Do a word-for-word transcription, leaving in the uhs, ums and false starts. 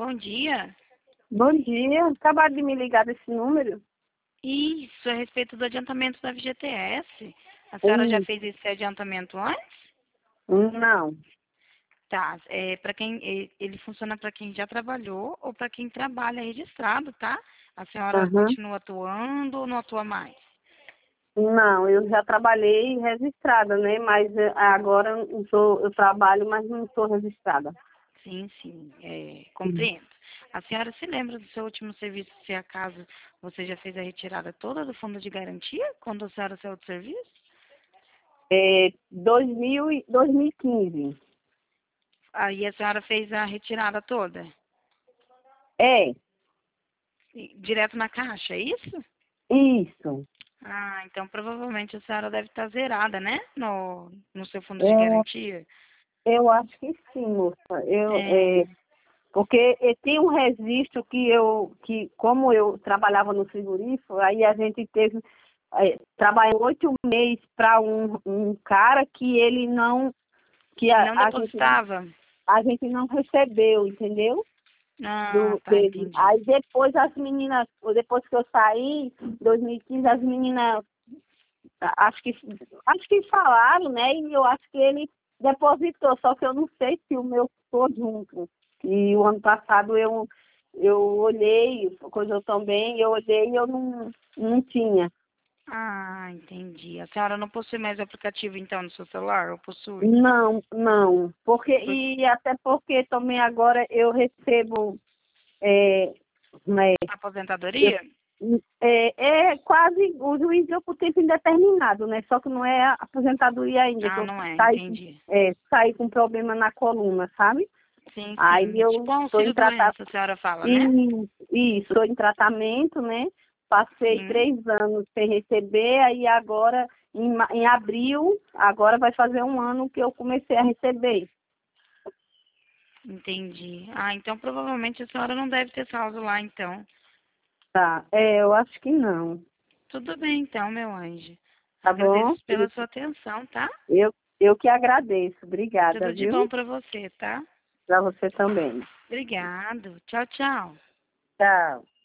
bom dia. Bom dia. Acabaram de me ligar desse número? Isso, a respeito do adiantamento da F G T S. A senhora já Hum, fez esse adiantamento antes? não. Tá, é, para quem é, ele funciona para quem já trabalhou ou para quem trabalha registrado, tá? A senhora Aham. continua atuando ou não atua mais? Não, eu já trabalhei registrada, né? Mas eh, agora eu, sou, eu trabalho, mas não sou registrada. Sim, sim, é, Hum. compreendo. A senhora se lembra do seu último serviço, se acaso você já fez a retirada toda do fundo de garantia quando a senhora saiu do serviço? É, dois mil e- dois mil e quinze. Aí a senhora fez a retirada toda? É, E- Direto na caixa, é isso? isso. Ah, então provavelmente a senhora deve estar zerada, né? No, no seu fundo de Eu, garantia. eu acho que sim, moça. Eu, É, é, porque eh, tem um registro que eu, que como eu trabalhava no frigorífico, aí a gente teve, eh, trabalhou oito meses para um, um cara que ele não, que que a, não a gente, depositava? a gente não recebeu, entendeu? Ah, Do, tá, dele. entendi. Aí depois as meninas, depois que eu saí, em dois mil e quinze, as meninas, a- acho que, acho que falaram, né? E eu acho que ele depositou, só que eu não sei se o meu ficou junto. E o ano passado eu, eu olhei, coisa eu também, eu olhei e eu não, não tinha. Ah, entendi. A senhora não possui mais o aplicativo então no seu celular, ou possui? Não, não. Porque, Por e até porque também agora eu recebo, é, né, eu- aposentadoria? é, é quase o juiz deu por tempo indeterminado, né? Só que não é a aposentadoria ainda, que Ah, eu não é, saí, com- entendi. é, saí com problema na coluna, sabe? Sim, Aí sim. eu Tipo um estou em auxílio tratamento, doença, a senhora fala, né? e estou em tratamento, né? Passei Sim, três anos sem receber, aí agora, em, ma- em abril, agora vai fazer um ano que eu comecei a receber. entendi. Ah, então provavelmente a senhora não deve ter saldo lá, então. Tá, é, eu acho que não. Tudo bem, então, meu anjo. Tá bom? Agradeço pela sua atenção, tá? Eu, eu que agradeço. Obrigada, Tudo de bom viu? pra você, tá? Para você também. Obrigado. Tchau, tchau. Tchau.